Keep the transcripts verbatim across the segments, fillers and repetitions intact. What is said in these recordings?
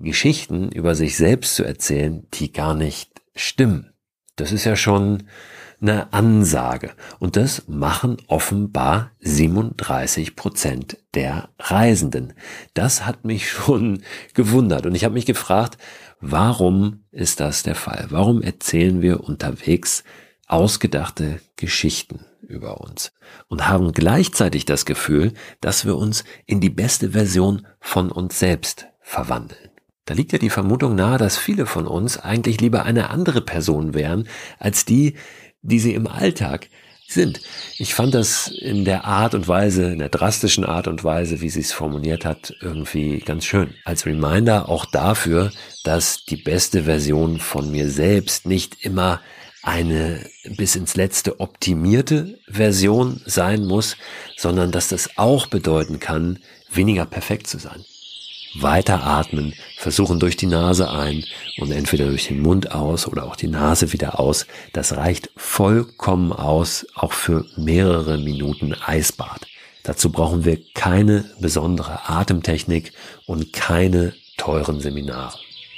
Geschichten über sich selbst zu erzählen, die gar nicht stimmen. Das ist ja schon eine Ansage. Und das machen offenbar siebenunddreißig Prozent der Reisenden. Das hat mich schon gewundert. Und ich habe mich gefragt, warum ist das der Fall? Warum erzählen wir unterwegs ausgedachte Geschichten über uns und haben gleichzeitig das Gefühl, dass wir uns in die beste Version von uns selbst verwandeln? Da liegt ja die Vermutung nahe, dass viele von uns eigentlich lieber eine andere Person wären, als die, die sie im Alltag sind. Ich fand das in der Art und Weise, in der drastischen Art und Weise, wie sie es formuliert hat, irgendwie ganz schön. Als Reminder auch dafür, dass die beste Version von mir selbst nicht immer eine bis ins Letzte optimierte Version sein muss, sondern dass das auch bedeuten kann, weniger perfekt zu sein. Weiter atmen, versuchen durch die Nase ein und entweder durch den Mund aus oder auch die Nase wieder aus. Das reicht vollkommen aus, auch für mehrere Minuten Eisbad. Dazu brauchen wir keine besondere Atemtechnik und keine teuren Seminare.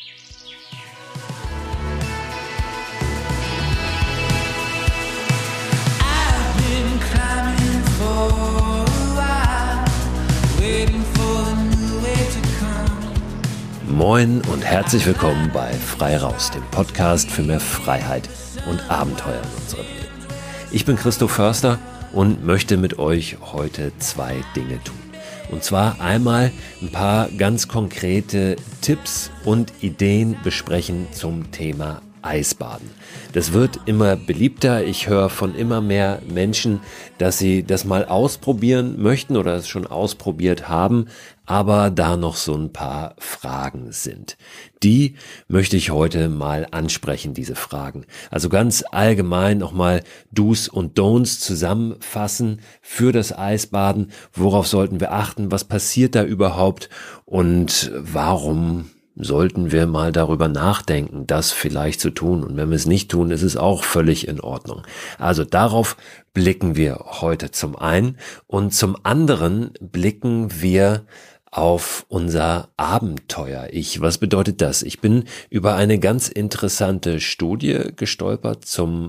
Moin und herzlich willkommen bei Frei Raus, dem Podcast für mehr Freiheit und Abenteuer in unserem Leben. Ich bin Christoph Förster und möchte mit euch heute zwei Dinge tun. Und zwar einmal ein paar ganz konkrete Tipps und Ideen besprechen zum Thema Eisbaden. Das wird immer beliebter. Ich höre von immer mehr Menschen, dass sie das mal ausprobieren möchten oder es schon ausprobiert haben, aber da noch so ein paar Fragen sind. Die möchte ich heute mal ansprechen, diese Fragen. Also ganz allgemein nochmal Do's und Don'ts zusammenfassen für das Eisbaden. Worauf sollten wir achten? Was passiert da überhaupt? Und warum sollten wir mal darüber nachdenken, das vielleicht zu tun. Und wenn wir es nicht tun, ist es auch völlig in Ordnung. Also darauf blicken wir heute zum einen. Und zum anderen blicken wir auf unser Abenteuer-Ich. Was bedeutet das? Ich bin über eine ganz interessante Studie gestolpert zum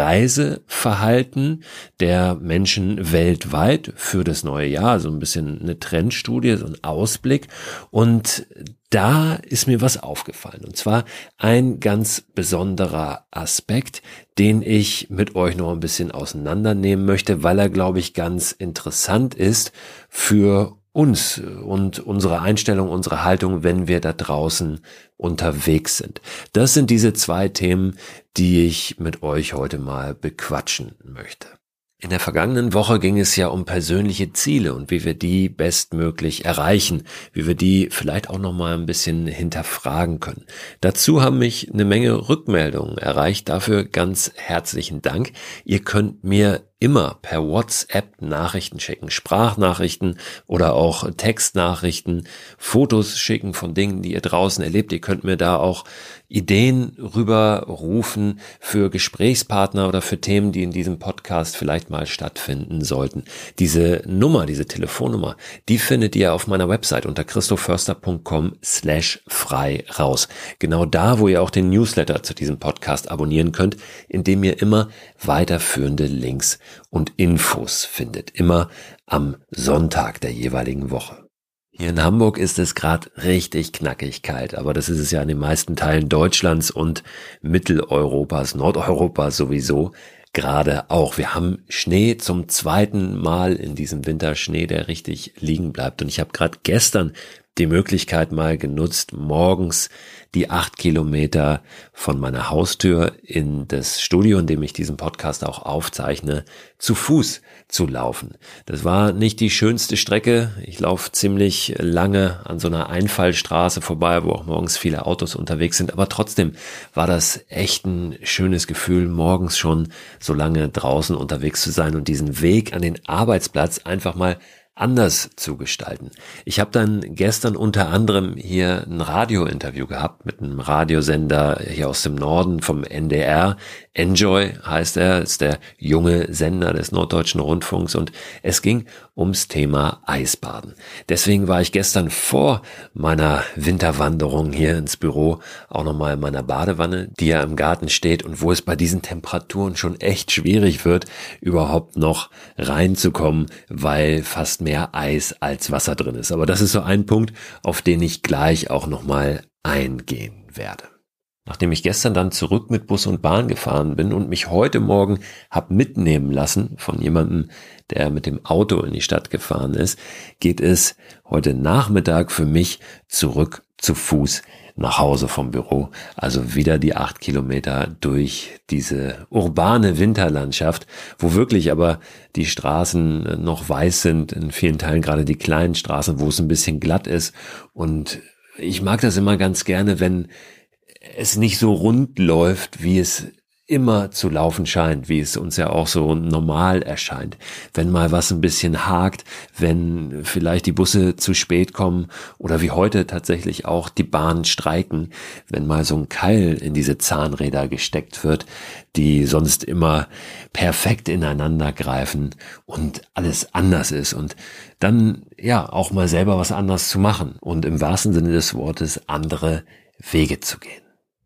Reiseverhalten der Menschen weltweit für das neue Jahr. So ein bisschen eine Trendstudie, so ein Ausblick. Und da ist mir was aufgefallen. Und zwar ein ganz besonderer Aspekt, den ich mit euch noch ein bisschen auseinandernehmen möchte, weil er, glaube ich, ganz interessant ist für uns und unsere Einstellung, unsere Haltung, wenn wir da draußen unterwegs sind. Das sind diese zwei Themen, die ich mit euch heute mal bequatschen möchte. In der vergangenen Woche ging es ja um persönliche Ziele und wie wir die bestmöglich erreichen, wie wir die vielleicht auch noch mal ein bisschen hinterfragen können. Dazu haben mich eine Menge Rückmeldungen erreicht. Dafür ganz herzlichen Dank. Ihr könnt mir immer per WhatsApp Nachrichten schicken, Sprachnachrichten oder auch Textnachrichten, Fotos schicken von Dingen, die ihr draußen erlebt. Ihr könnt mir da auch Ideen rüberrufen für Gesprächspartner oder für Themen, die in diesem Podcast vielleicht mal stattfinden sollten. Diese Nummer, diese Telefonnummer, die findet ihr auf meiner Website unter christophförster punkt com slash frei raus. Genau da, wo ihr auch den Newsletter zu diesem Podcast abonnieren könnt, indem ihr immer weiterführende Links und Infos findet, immer am Sonntag der jeweiligen Woche. Hier in Hamburg ist es gerade richtig knackig kalt, aber das ist es ja in den meisten Teilen Deutschlands und Mitteleuropas, Nordeuropas sowieso gerade auch. Wir haben Schnee zum zweiten Mal in diesem Winter, Schnee, der richtig liegen bleibt. Und ich habe gerade gestern die Möglichkeit mal genutzt, morgens die acht Kilometer von meiner Haustür in das Studio, in dem ich diesen Podcast auch aufzeichne, zu Fuß zu laufen. Das war nicht die schönste Strecke. Ich laufe ziemlich lange an so einer Einfallstraße vorbei, wo auch morgens viele Autos unterwegs sind. Aber trotzdem war das echt ein schönes Gefühl, morgens schon so lange draußen unterwegs zu sein und diesen Weg an den Arbeitsplatz einfach mal anders zu gestalten. Ich habe dann gestern unter anderem hier ein Radiointerview gehabt mit einem Radiosender hier aus dem Norden vom N D R. Enjoy heißt er, ist der junge Sender des Norddeutschen Rundfunks und es ging ums Thema Eisbaden. Deswegen war ich gestern vor meiner Winterwanderung hier ins Büro auch nochmal in meiner Badewanne, die ja im Garten steht und wo es bei diesen Temperaturen schon echt schwierig wird, überhaupt noch reinzukommen, weil fast mehr Eis als Wasser drin ist. Aber das ist so ein Punkt, auf den ich gleich auch nochmal eingehen werde. Nachdem ich gestern dann zurück mit Bus und Bahn gefahren bin und mich heute Morgen hab mitnehmen lassen von jemandem, der mit dem Auto in die Stadt gefahren ist, geht es heute Nachmittag für mich zurück zu Fuß nach Hause vom Büro. Also wieder die acht Kilometer durch diese urbane Winterlandschaft, wo wirklich aber die Straßen noch weiß sind, in vielen Teilen gerade die kleinen Straßen, wo es ein bisschen glatt ist. Und ich mag das immer ganz gerne, wenn es nicht so rund läuft, wie es immer zu laufen scheint, wie es uns ja auch so normal erscheint. Wenn mal was ein bisschen hakt, wenn vielleicht die Busse zu spät kommen oder wie heute tatsächlich auch die Bahnen streiken, wenn mal so ein Keil in diese Zahnräder gesteckt wird, die sonst immer perfekt ineinander greifen und alles anders ist und dann ja auch mal selber was anderes zu machen und im wahrsten Sinne des Wortes andere Wege zu gehen.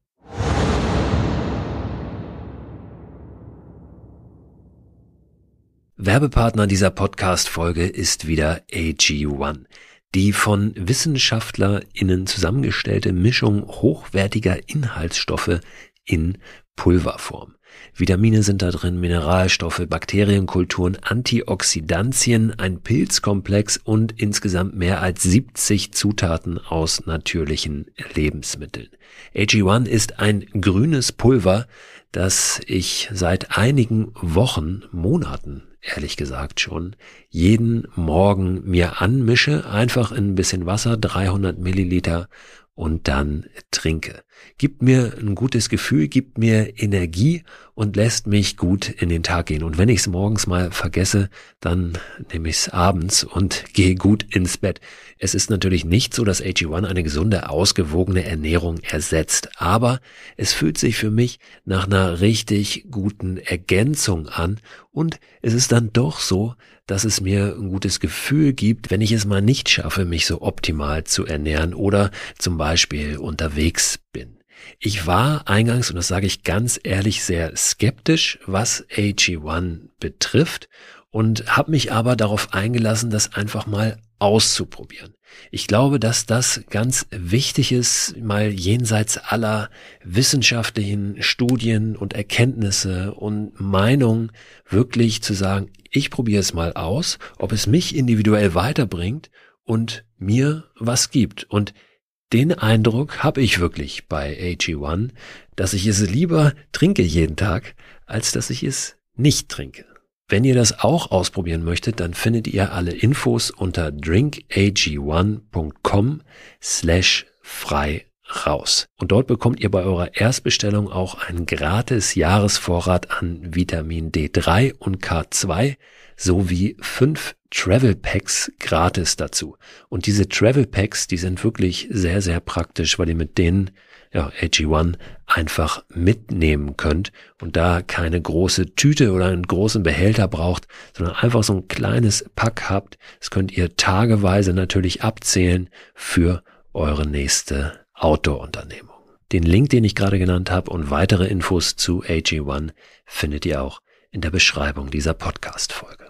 Werbepartner dieser Podcast-Folge ist wieder A G eins. Die von WissenschaftlerInnen zusammengestellte Mischung hochwertiger Inhaltsstoffe in Pulverform. Vitamine sind da drin, Mineralstoffe, Bakterienkulturen, Antioxidantien, ein Pilzkomplex und insgesamt mehr als siebzig Zutaten aus natürlichen Lebensmitteln. A G eins ist ein grünes Pulver, das ich seit einigen Wochen, Monaten, ehrlich gesagt schon, jeden Morgen mir anmische, einfach in ein bisschen Wasser, dreihundert Milliliter und dann trinke. Gibt mir ein gutes Gefühl, gibt mir Energie und lässt mich gut in den Tag gehen. Und wenn ich es morgens mal vergesse, dann nehme ich es abends und gehe gut ins Bett. Es ist natürlich nicht so, dass A G eins eine gesunde, ausgewogene Ernährung ersetzt, aber es fühlt sich für mich nach einer richtig guten Ergänzung an und es ist dann doch so, dass es mir ein gutes Gefühl gibt, wenn ich es mal nicht schaffe, mich so optimal zu ernähren oder zum Beispiel unterwegs bin. Ich war eingangs, und das sage ich ganz ehrlich, sehr skeptisch, was A G eins betrifft und habe mich aber darauf eingelassen, das einfach mal auszuprobieren. Ich glaube, dass das ganz wichtig ist, mal jenseits aller wissenschaftlichen Studien und Erkenntnisse und Meinungen wirklich zu sagen, ich probiere es mal aus, ob es mich individuell weiterbringt und mir was gibt. Und den Eindruck habe ich wirklich bei A G eins, dass ich es lieber trinke jeden Tag, als dass ich es nicht trinke. Wenn ihr das auch ausprobieren möchtet, dann findet ihr alle Infos unter drinkag1.com slash frei raus. Und dort bekommt ihr bei eurer Erstbestellung auch einen gratis Jahresvorrat an Vitamin D drei und K zwei sowie fünf Travel Packs gratis dazu. Und diese Travel Packs, die sind wirklich sehr, sehr praktisch, weil ihr mit denen ja, A G eins einfach mitnehmen könnt und da keine große Tüte oder einen großen Behälter braucht, sondern einfach so ein kleines Pack habt. Das könnt ihr tageweise natürlich abzählen für eure nächste Outdoor-Unternehmung. Den Link, den ich gerade genannt habe und weitere Infos zu A G eins findet ihr auch in der Beschreibung dieser Podcast-Folge.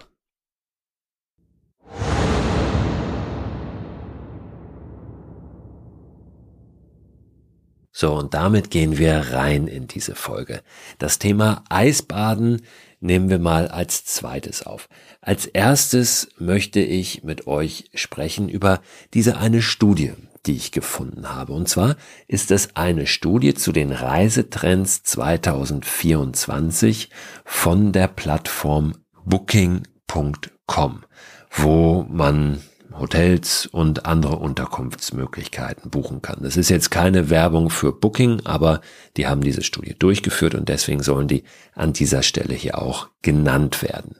So, und damit gehen wir rein in diese Folge. Das Thema Eisbaden nehmen wir mal als zweites auf. Als erstes möchte ich mit euch sprechen über diese eine Studie, die ich gefunden habe. Und zwar ist es eine Studie zu den Reisetrends zwanzig vierundzwanzig von der Plattform booking punkt com, wo man Hotels und andere Unterkunftsmöglichkeiten buchen kann. Das ist jetzt keine Werbung für Booking, aber die haben diese Studie durchgeführt und deswegen sollen die an dieser Stelle hier auch genannt werden.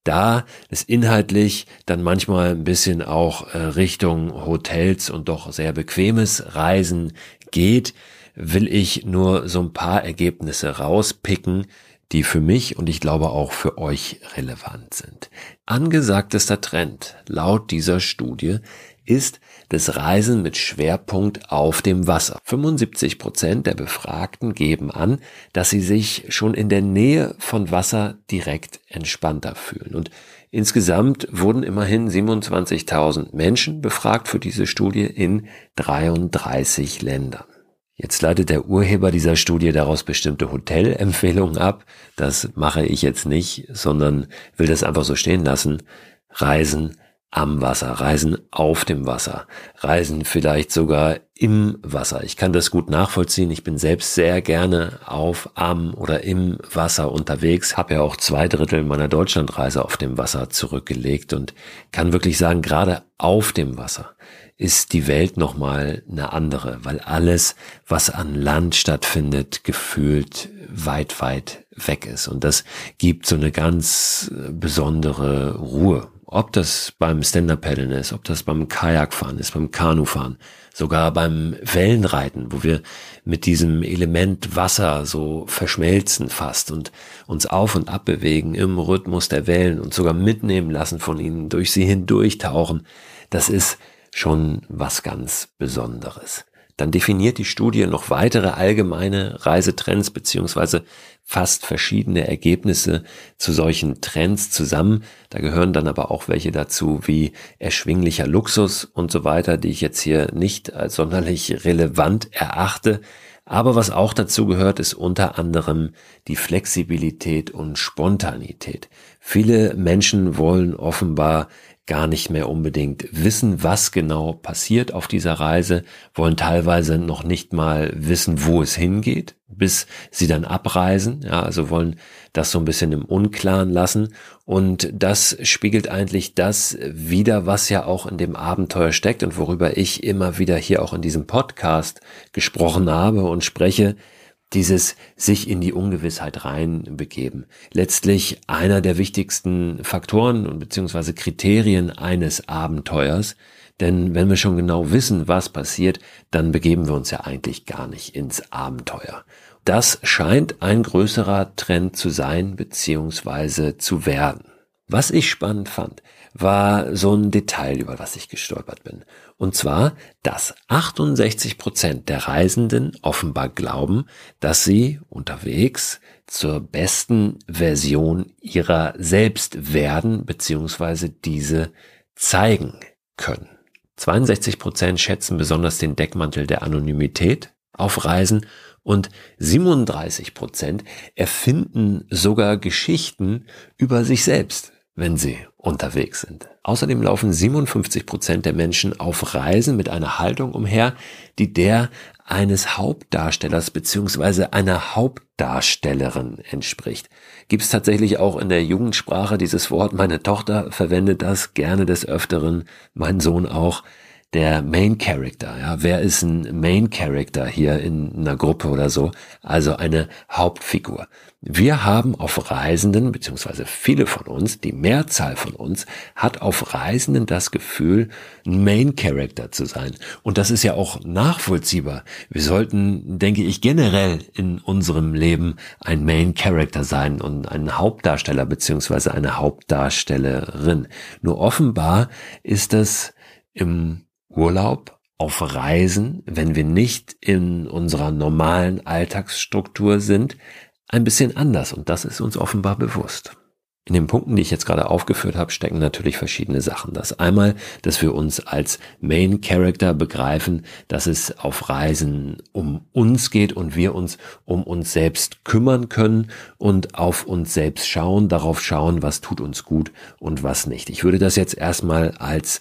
Da es inhaltlich dann manchmal ein bisschen auch äh, Richtung Hotels und doch sehr bequemes Reisen geht, will ich nur so ein paar Ergebnisse rauspicken, die für mich und ich glaube auch für euch relevant sind. Angesagtester Trend laut dieser Studie ist das Reisen mit Schwerpunkt auf dem Wasser. fünfundsiebzig Prozent der Befragten geben an, dass sie sich schon in der Nähe von Wasser direkt entspannter fühlen. Und insgesamt wurden immerhin siebenundzwanzigtausend Menschen befragt für diese Studie in dreiunddreißig Ländern. Jetzt leitet der Urheber dieser Studie daraus bestimmte Hotelempfehlungen ab. Das mache ich jetzt nicht, sondern will das einfach so stehen lassen. Reisen am Wasser, Reisen auf dem Wasser, Reisen vielleicht sogar im Wasser. Ich kann das gut nachvollziehen. Ich bin selbst sehr gerne auf, am oder im Wasser unterwegs, habe ja auch zwei Drittel meiner Deutschlandreise auf dem Wasser zurückgelegt und kann wirklich sagen, gerade auf dem Wasser ist die Welt nochmal eine andere, weil alles, was an Land stattfindet, gefühlt weit, weit weg ist. Und das gibt so eine ganz besondere Ruhe. Ob das beim Stand-Up-Paddeln ist, ob das beim Kajakfahren ist, beim Kanufahren, sogar beim Wellenreiten, wo wir mit diesem Element Wasser so verschmelzen fast und uns auf und ab bewegen im Rhythmus der Wellen und sogar mitnehmen lassen von ihnen, durch sie hindurchtauchen. Das ist schon was ganz Besonderes. Dann definiert die Studie noch weitere allgemeine Reisetrends beziehungsweise fast verschiedene Ergebnisse zu solchen Trends zusammen. Da gehören dann aber auch welche dazu wie erschwinglicher Luxus und so weiter, die ich jetzt hier nicht als sonderlich relevant erachte. Aber was auch dazu gehört, ist unter anderem die Flexibilität und Spontanität. Viele Menschen wollen offenbar gar nicht mehr unbedingt wissen, was genau passiert auf dieser Reise, wollen teilweise noch nicht mal wissen, wo es hingeht, bis sie dann abreisen, ja, also wollen das so ein bisschen im Unklaren lassen und das spiegelt eigentlich das wider, was ja auch in dem Abenteuer steckt und worüber ich immer wieder hier auch in diesem Podcast gesprochen habe und spreche, dieses sich in die Ungewissheit reinbegeben. Letztlich einer der wichtigsten Faktoren und beziehungsweise Kriterien eines Abenteuers, denn wenn wir schon genau wissen, was passiert, dann begeben wir uns ja eigentlich gar nicht ins Abenteuer. Das scheint ein größerer Trend zu sein beziehungsweise zu werden. Was ich spannend fand, war so ein Detail, über das ich gestolpert bin. Und zwar, dass achtundsechzig Prozent der Reisenden offenbar glauben, dass sie unterwegs zur besten Version ihrer selbst werden bzw. diese zeigen können. zweiundsechzig Prozent schätzen besonders den Deckmantel der Anonymität auf Reisen und siebenunddreißig Prozent erfinden sogar Geschichten über sich selbst, wenn sie unterwegs sind. Außerdem laufen siebenundfünfzig Prozent der Menschen auf Reisen mit einer Haltung umher, die der eines Hauptdarstellers bzw. einer Hauptdarstellerin entspricht. Gibt es tatsächlich auch in der Jugendsprache dieses Wort, meine Tochter verwendet das gerne des Öfteren, mein Sohn auch. Der Main Character, ja, wer ist ein Main Character hier in einer Gruppe oder so? Also eine Hauptfigur. Wir haben auf Reisenden, beziehungsweise viele von uns, die Mehrzahl von uns, hat auf Reisenden das Gefühl, ein Main Character zu sein. Und das ist ja auch nachvollziehbar. Wir sollten, denke ich, generell in unserem Leben ein Main Character sein und ein Hauptdarsteller, beziehungsweise eine Hauptdarstellerin. Nur offenbar ist das im Urlaub, auf Reisen, wenn wir nicht in unserer normalen Alltagsstruktur sind, ein bisschen anders und das ist uns offenbar bewusst. In den Punkten, die ich jetzt gerade aufgeführt habe, stecken natürlich verschiedene Sachen. Das einmal, dass wir uns als Main Character begreifen, dass es auf Reisen um uns geht und wir uns um uns selbst kümmern können und auf uns selbst schauen, darauf schauen, was tut uns gut und was nicht. Ich würde das jetzt erstmal als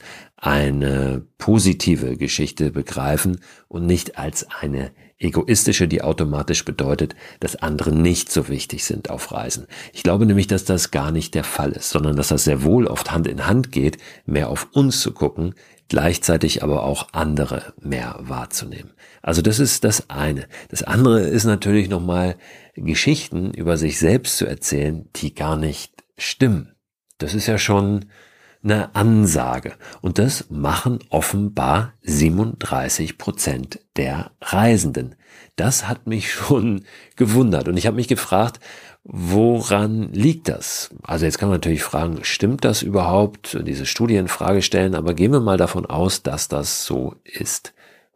eine positive Geschichte begreifen und nicht als eine egoistische, die automatisch bedeutet, dass andere nicht so wichtig sind auf Reisen. Ich glaube nämlich, dass das gar nicht der Fall ist, sondern dass das sehr wohl oft Hand in Hand geht, mehr auf uns zu gucken, gleichzeitig aber auch andere mehr wahrzunehmen. Also das ist das eine. Das andere ist natürlich nochmal Geschichten über sich selbst zu erzählen, die gar nicht stimmen. Das ist ja schon eine Ansage. Und das machen offenbar siebenunddreißig Prozent der Reisenden. Das hat mich schon gewundert. Und ich habe mich gefragt, woran liegt das? Also jetzt kann man natürlich fragen, stimmt das überhaupt? Diese Studie in Frage stellen, aber gehen wir mal davon aus, dass das so ist.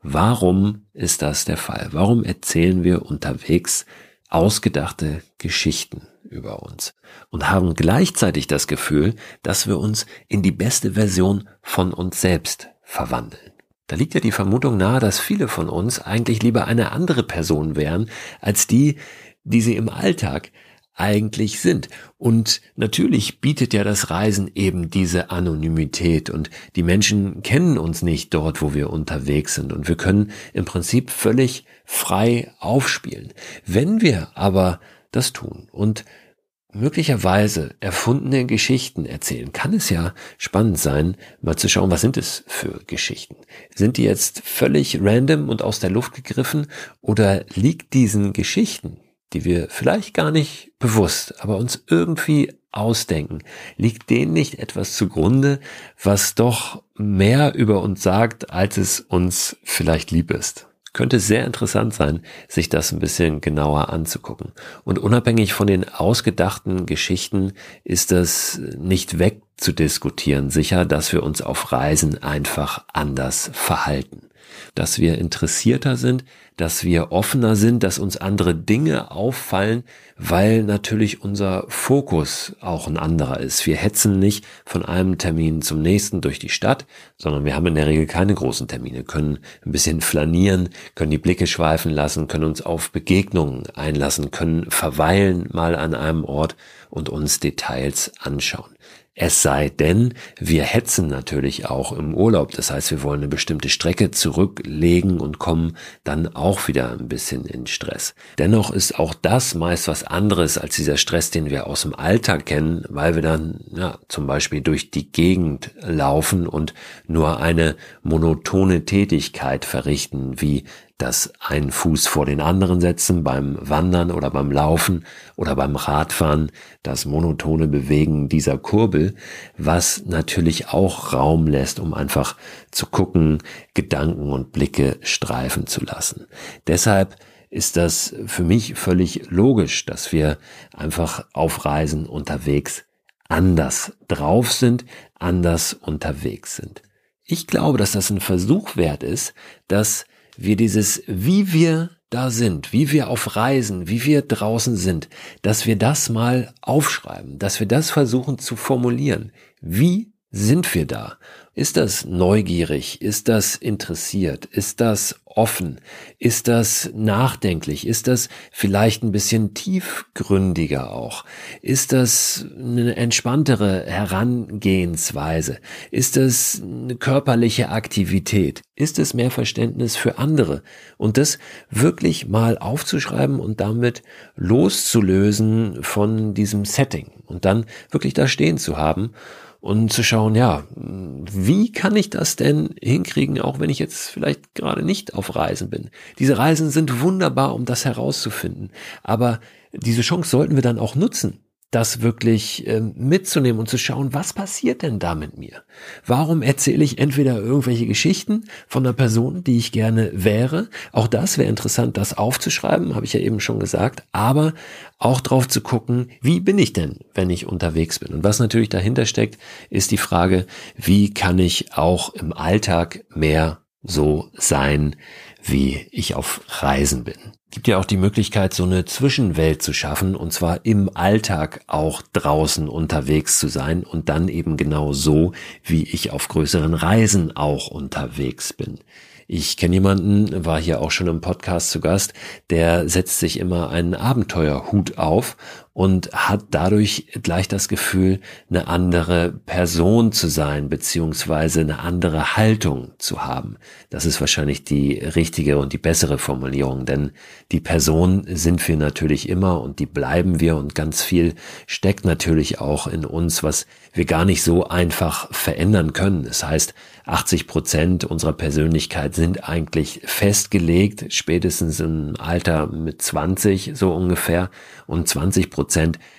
Warum ist das der Fall? Warum erzählen wir unterwegs ausgedachte Geschichten über uns und haben gleichzeitig das Gefühl, dass wir uns in die beste Version von uns selbst verwandeln? Da liegt ja die Vermutung nahe, dass viele von uns eigentlich lieber eine andere Person wären, als die, die sie im Alltag eigentlich sind. Und natürlich bietet ja das Reisen eben diese Anonymität und die Menschen kennen uns nicht dort, wo wir unterwegs sind und wir können im Prinzip völlig frei aufspielen. Wenn wir aber das tun und möglicherweise erfundene Geschichten erzählen, kann es ja spannend sein, mal zu schauen, was sind es für Geschichten? Sind die jetzt völlig random und aus der Luft gegriffen oder liegt diesen Geschichten, die wir vielleicht gar nicht bewusst, aber uns irgendwie ausdenken, liegt denen nicht etwas zugrunde, was doch mehr über uns sagt, als es uns vielleicht lieb ist? Könnte sehr interessant sein, sich das ein bisschen genauer anzugucken. Und unabhängig von den ausgedachten Geschichten ist das nicht wegzudiskutieren, sicher, dass wir uns auf Reisen einfach anders verhalten. Dass wir interessierter sind, dass wir offener sind, dass uns andere Dinge auffallen, weil natürlich unser Fokus auch ein anderer ist. Wir hetzen nicht von einem Termin zum nächsten durch die Stadt, sondern wir haben in der Regel keine großen Termine, können ein bisschen flanieren, können die Blicke schweifen lassen, können uns auf Begegnungen einlassen, können verweilen mal an einem Ort und uns Details anschauen. Es sei denn, wir hetzen natürlich auch im Urlaub. Das heißt, wir wollen eine bestimmte Strecke zurücklegen und kommen dann auch wieder ein bisschen in Stress. Dennoch ist auch das meist was anderes als dieser Stress, den wir aus dem Alltag kennen, weil wir dann ja, zum Beispiel durch die Gegend laufen und nur eine monotone Tätigkeit verrichten, wie das einen Fuß vor den anderen setzen beim Wandern oder beim Laufen oder beim Radfahren, das monotone Bewegen dieser Kurbel, was natürlich auch Raum lässt, um einfach zu gucken, Gedanken und Blicke streifen zu lassen. Deshalb ist das für mich völlig logisch, dass wir einfach auf Reisen unterwegs anders drauf sind, anders unterwegs sind. Ich glaube, dass das ein Versuch wert ist, dass wir dieses, wie wir da sind, wie wir auf Reisen, wie wir draußen sind, dass wir das mal aufschreiben, dass wir das versuchen zu formulieren. Wie sind wir da? Ist das neugierig? Ist das interessiert? Ist das offen? Ist das nachdenklich? Ist das vielleicht ein bisschen tiefgründiger auch? Ist das eine entspanntere Herangehensweise? Ist das eine körperliche Aktivität? Ist es mehr Verständnis für andere? Und das wirklich mal aufzuschreiben und damit loszulösen von diesem Setting und dann wirklich da stehen zu haben und zu schauen, ja, wie kann ich das denn hinkriegen, auch wenn ich jetzt vielleicht gerade nicht auf Reisen bin? Diese Reisen sind wunderbar, um das herauszufinden. Aber diese Chance sollten wir dann auch nutzen, das wirklich äh, mitzunehmen und zu schauen, was passiert denn da mit mir? Warum erzähle ich entweder irgendwelche Geschichten von einer Person, die ich gerne wäre? Auch das wäre interessant, das aufzuschreiben, habe ich ja eben schon gesagt, aber auch drauf zu gucken, wie bin ich denn, wenn ich unterwegs bin? Und was natürlich dahinter steckt, ist die Frage, wie kann ich auch im Alltag mehr so sein, wie ich auf Reisen bin. Gibt ja auch die Möglichkeit, so eine Zwischenwelt zu schaffen, und zwar im Alltag auch draußen unterwegs zu sein und dann eben genau so, wie ich auf größeren Reisen auch unterwegs bin. Ich kenne jemanden, war hier auch schon im Podcast zu Gast, der setzt sich immer einen Abenteuerhut auf und hat dadurch gleich das Gefühl, eine andere Person zu sein, beziehungsweise eine andere Haltung zu haben. Das ist wahrscheinlich die richtige und die bessere Formulierung, denn die Person sind wir natürlich immer und die bleiben wir, und ganz viel steckt natürlich auch in uns, was wir gar nicht so einfach verändern können. Das heißt, achtzig Prozent unserer Persönlichkeit sind eigentlich festgelegt, spätestens im Alter mit zwanzig so ungefähr, und zwanzig Prozent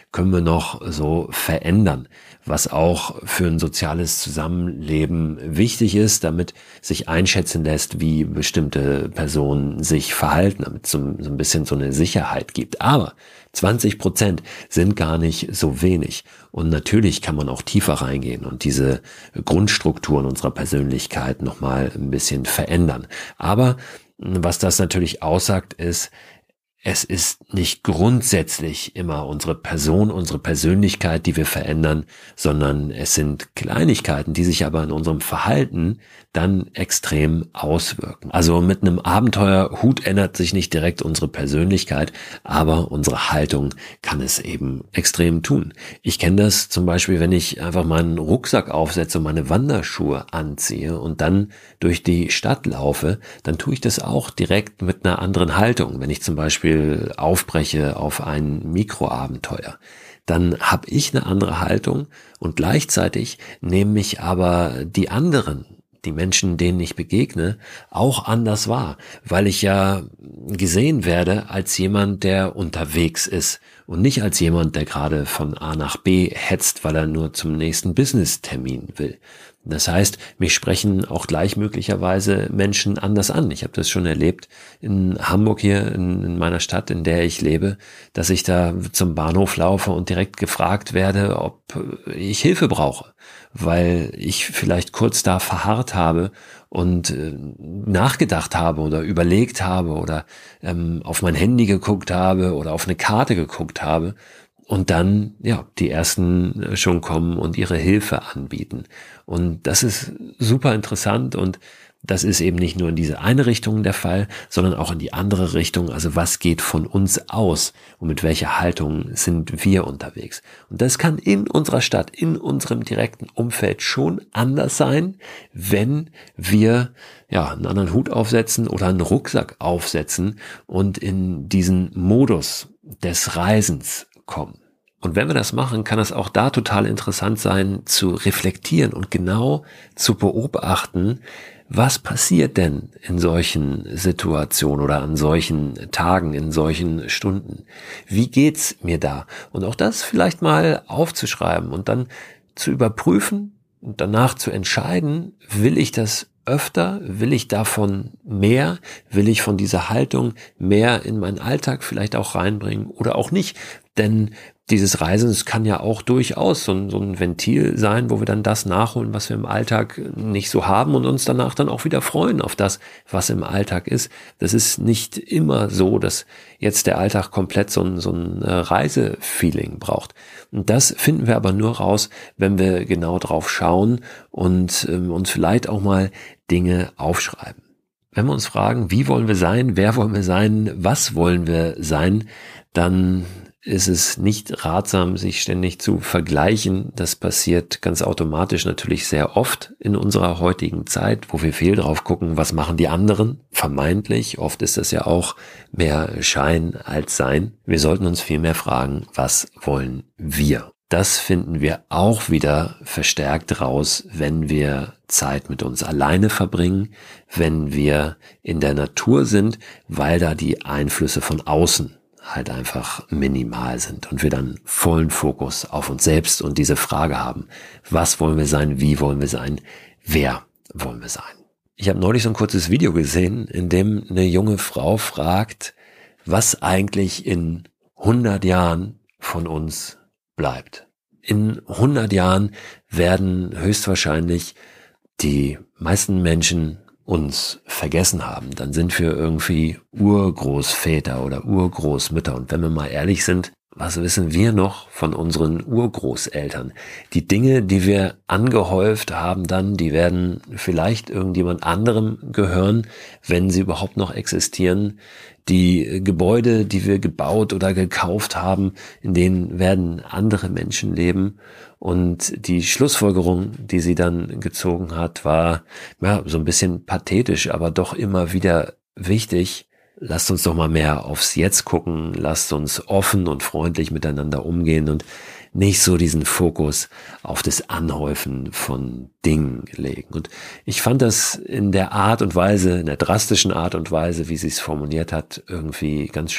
können wir noch so verändern, was auch für ein soziales Zusammenleben wichtig ist, damit sich einschätzen lässt, wie bestimmte Personen sich verhalten, damit es so, so ein bisschen so eine Sicherheit gibt. Aber zwanzig Prozent sind gar nicht so wenig. Und natürlich kann man auch tiefer reingehen und diese Grundstrukturen unserer Persönlichkeit nochmal ein bisschen verändern. Aber was das natürlich aussagt, ist, es ist nicht grundsätzlich immer unsere Person, unsere Persönlichkeit, die wir verändern, sondern es sind Kleinigkeiten, die sich aber in unserem Verhalten dann extrem auswirken. Also mit einem Abenteuerhut ändert sich nicht direkt unsere Persönlichkeit, aber unsere Haltung kann es eben extrem tun. Ich kenne das zum Beispiel, wenn ich einfach meinen Rucksack aufsetze und meine Wanderschuhe anziehe und dann durch die Stadt laufe, dann tue ich das auch direkt mit einer anderen Haltung. Wenn ich zum Beispiel aufbreche auf ein Mikroabenteuer, dann habe ich eine andere Haltung und gleichzeitig nehme mich aber die anderen, die Menschen, denen ich begegne, auch anders wahr, weil ich ja gesehen werde als jemand, der unterwegs ist und nicht als jemand, der gerade von A nach B hetzt, weil er nur zum nächsten Business-Termin will. Das heißt, mich sprechen auch gleich möglicherweise Menschen anders an. Ich habe das schon erlebt in Hamburg hier, in, in meiner Stadt, in der ich lebe, dass ich da zum Bahnhof laufe und direkt gefragt werde, ob ich Hilfe brauche, weil ich vielleicht kurz da verharrt habe und äh, nachgedacht habe oder überlegt habe oder ähm, auf mein Handy geguckt habe oder auf eine Karte geguckt habe. Und dann, ja, die ersten schon kommen und ihre Hilfe anbieten. Und das ist super interessant und das ist eben nicht nur in diese eine Richtung der Fall, sondern auch in die andere Richtung. Also was geht von uns aus und mit welcher Haltung sind wir unterwegs? Und das kann in unserer Stadt, in unserem direkten Umfeld schon anders sein, wenn wir ja einen anderen Hut aufsetzen oder einen Rucksack aufsetzen und in diesen Modus des Reisens kommen. Und wenn wir das machen, kann es auch da total interessant sein, zu reflektieren und genau zu beobachten, was passiert denn in solchen Situationen oder an solchen Tagen, in solchen Stunden? Wie geht's mir da? Und auch das vielleicht mal aufzuschreiben und dann zu überprüfen und danach zu entscheiden, will ich das öfter, will ich davon mehr, will ich von dieser Haltung mehr in meinen Alltag vielleicht auch reinbringen oder auch nicht, denn dieses Reisen, es kann ja auch durchaus so ein, so ein Ventil sein, wo wir dann das nachholen, was wir im Alltag nicht so haben und uns danach dann auch wieder freuen auf das, was im Alltag ist. Das ist nicht immer so, dass jetzt der Alltag komplett so ein, so ein Reisefeeling braucht. Und das finden wir aber nur raus, wenn wir genau drauf schauen und ähm, uns vielleicht auch mal Dinge aufschreiben. Wenn wir uns fragen, wie wollen wir sein, wer wollen wir sein, was wollen wir sein, dann ist es nicht ratsam, sich ständig zu vergleichen. Das passiert ganz automatisch natürlich sehr oft in unserer heutigen Zeit, wo wir viel drauf gucken, was machen die anderen, vermeintlich. Oft ist das ja auch mehr Schein als Sein. Wir sollten uns viel mehr fragen, was wollen wir? Das finden wir auch wieder verstärkt raus, wenn wir Zeit mit uns alleine verbringen, wenn wir in der Natur sind, weil da die Einflüsse von außen halt einfach minimal sind und wir dann vollen Fokus auf uns selbst und diese Frage haben, was wollen wir sein, wie wollen wir sein, wer wollen wir sein. Ich habe neulich so ein kurzes Video gesehen, in dem eine junge Frau fragt, was eigentlich in hundert Jahren von uns bleibt. In hundert Jahren werden höchstwahrscheinlich die meisten Menschen uns vergessen haben, dann sind wir irgendwie Urgroßväter oder Urgroßmütter. Und wenn wir mal ehrlich sind, was wissen wir noch von unseren Urgroßeltern? Die Dinge, die wir angehäuft haben dann, die werden vielleicht irgendjemand anderem gehören, wenn sie überhaupt noch existieren. Die Gebäude, die wir gebaut oder gekauft haben, in denen werden andere Menschen leben. Und die Schlussfolgerung, die sie dann gezogen hat, war ja so ein bisschen pathetisch, aber doch immer wieder wichtig. Lasst uns doch mal mehr aufs Jetzt gucken, lasst uns offen und freundlich miteinander umgehen und nicht so diesen Fokus auf das Anhäufen von Dingen legen. Und ich fand das in der Art und Weise, in der drastischen Art und Weise, wie sie es formuliert hat, irgendwie ganz schön.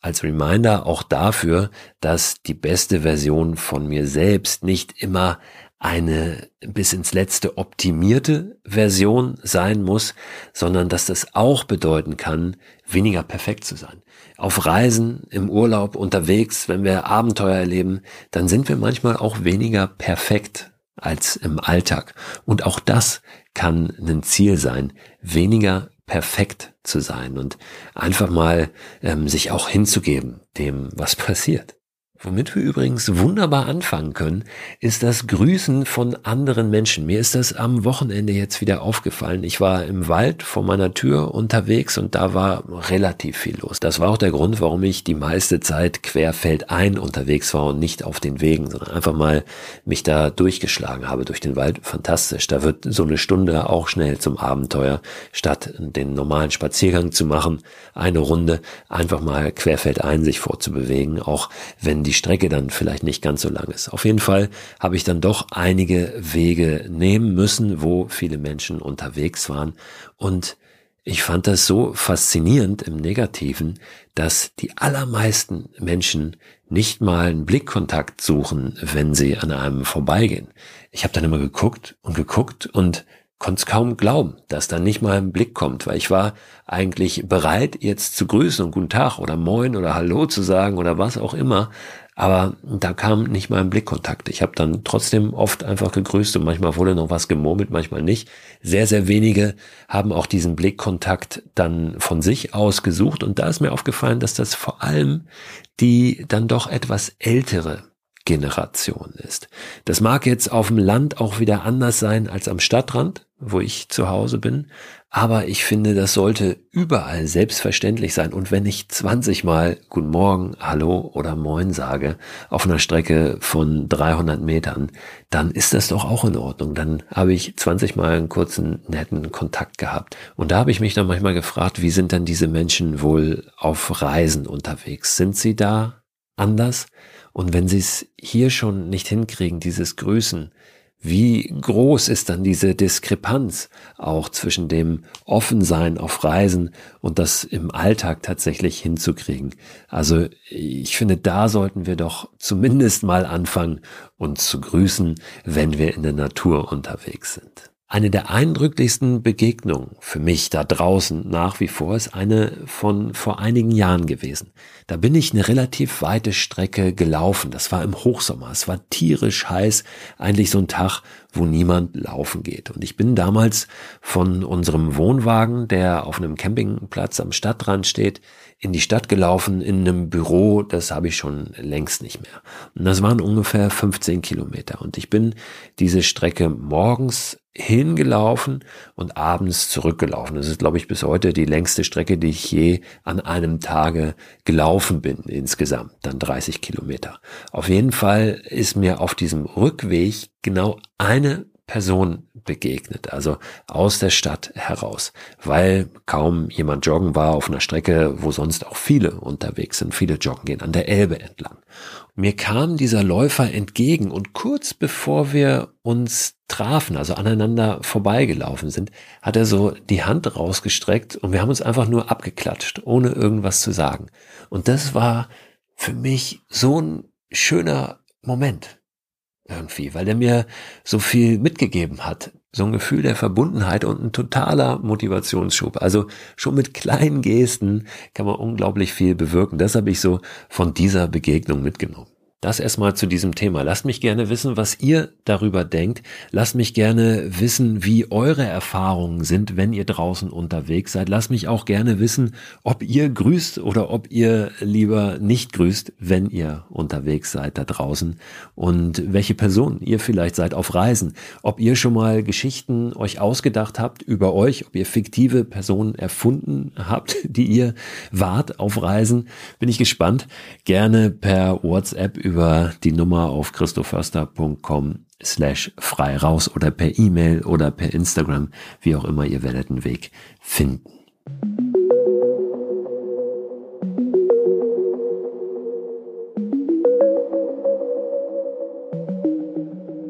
als Reminder auch dafür, dass die beste Version von mir selbst nicht immer eine bis ins Letzte optimierte Version sein muss, sondern dass das auch bedeuten kann, weniger perfekt zu sein. Auf Reisen, im Urlaub, unterwegs, wenn wir Abenteuer erleben, dann sind wir manchmal auch weniger perfekt als im Alltag. Und auch das kann ein Ziel sein, weniger perfekt zu sein und einfach mal ähm, sich auch hinzugeben dem, was passiert. Womit wir übrigens wunderbar anfangen können, ist das Grüßen von anderen Menschen. Mir ist das am Wochenende jetzt wieder aufgefallen. Ich war im Wald vor meiner Tür unterwegs und da war relativ viel los. Das war auch der Grund, warum ich die meiste Zeit querfeldein unterwegs war und nicht auf den Wegen, sondern einfach mal mich da durchgeschlagen habe durch den Wald. Fantastisch. Da wird so eine Stunde auch schnell zum Abenteuer, statt den normalen Spaziergang zu machen. Eine Runde einfach mal querfeldein sich vorzubewegen, auch wenn die Strecke dann vielleicht nicht ganz so lang ist. Auf jeden Fall habe ich dann doch einige Wege nehmen müssen, wo viele Menschen unterwegs waren. Und ich fand das so faszinierend im Negativen, dass die allermeisten Menschen nicht mal einen Blickkontakt suchen, wenn sie an einem vorbeigehen. Ich habe dann immer geguckt und geguckt und konnte es kaum glauben, dass da nicht mal ein Blick kommt, weil ich war eigentlich bereit, jetzt zu grüßen und guten Tag oder moin oder hallo zu sagen oder was auch immer, aber da kam nicht mal ein Blickkontakt. Ich habe dann trotzdem oft einfach gegrüßt und manchmal wurde noch was gemurmelt, manchmal nicht. Sehr, sehr wenige haben auch diesen Blickkontakt dann von sich aus gesucht und da ist mir aufgefallen, dass das vor allem die dann doch etwas ältere Generation ist. Das mag jetzt auf dem Land auch wieder anders sein als am Stadtrand, wo ich zu Hause bin, aber ich finde, das sollte überall selbstverständlich sein. Und wenn ich zwanzig Mal Guten Morgen, Hallo oder Moin sage auf einer Strecke von dreihundert Metern, dann ist das doch auch in Ordnung. Dann habe ich zwanzig Mal einen kurzen, netten Kontakt gehabt. Und da habe ich mich dann manchmal gefragt, wie sind denn diese Menschen wohl auf Reisen unterwegs? Sind sie da anders? Und wenn sie es hier schon nicht hinkriegen, dieses Grüßen, wie groß ist dann diese Diskrepanz auch zwischen dem Offensein auf Reisen und das im Alltag tatsächlich hinzukriegen? Also ich finde, da sollten wir doch zumindest mal anfangen, uns zu grüßen, wenn wir in der Natur unterwegs sind. Eine der eindrücklichsten Begegnungen für mich da draußen nach wie vor ist eine von vor einigen Jahren gewesen. Da bin ich eine relativ weite Strecke gelaufen. Das war im Hochsommer. Es war tierisch heiß. Eigentlich so ein Tag, wo niemand laufen geht. Und ich bin damals von unserem Wohnwagen, der auf einem Campingplatz am Stadtrand steht, in die Stadt gelaufen, in einem Büro, das habe ich schon längst nicht mehr. Und das waren ungefähr fünfzehn Kilometer. Und ich bin diese Strecke morgens hingelaufen und abends zurückgelaufen. Das ist, glaube ich, bis heute die längste Strecke, die ich je an einem Tage gelaufen bin, insgesamt dann dreißig Kilometer. Auf jeden Fall ist mir auf diesem Rückweg genau eine Person begegnet, also aus der Stadt heraus, weil kaum jemand joggen war auf einer Strecke, wo sonst auch viele unterwegs sind. Viele joggen gehen an der Elbe entlang. Mir kam dieser Läufer entgegen und kurz bevor wir uns trafen, also aneinander vorbeigelaufen sind, hat er so die Hand rausgestreckt und wir haben uns einfach nur abgeklatscht, ohne irgendwas zu sagen. Und das war für mich so ein schöner Moment. Irgendwie, weil er mir so viel mitgegeben hat. So ein Gefühl der Verbundenheit und ein totaler Motivationsschub. Also schon mit kleinen Gesten kann man unglaublich viel bewirken. Das habe ich so von dieser Begegnung mitgenommen. Das erstmal zu diesem Thema. Lasst mich gerne wissen, was ihr darüber denkt. Lasst mich gerne wissen, wie eure Erfahrungen sind, wenn ihr draußen unterwegs seid. Lasst mich auch gerne wissen, ob ihr grüßt oder ob ihr lieber nicht grüßt, wenn ihr unterwegs seid da draußen. Und welche Person ihr vielleicht seid auf Reisen. Ob ihr schon mal Geschichten euch ausgedacht habt über euch, ob ihr fiktive Personen erfunden habt, die ihr wart auf Reisen. Bin ich gespannt. Gerne per WhatsApp über über die Nummer auf christoförster punkt com slash frei raus oder per E-Mail oder per Instagram, wie auch immer, ihr werdet einen Weg finden.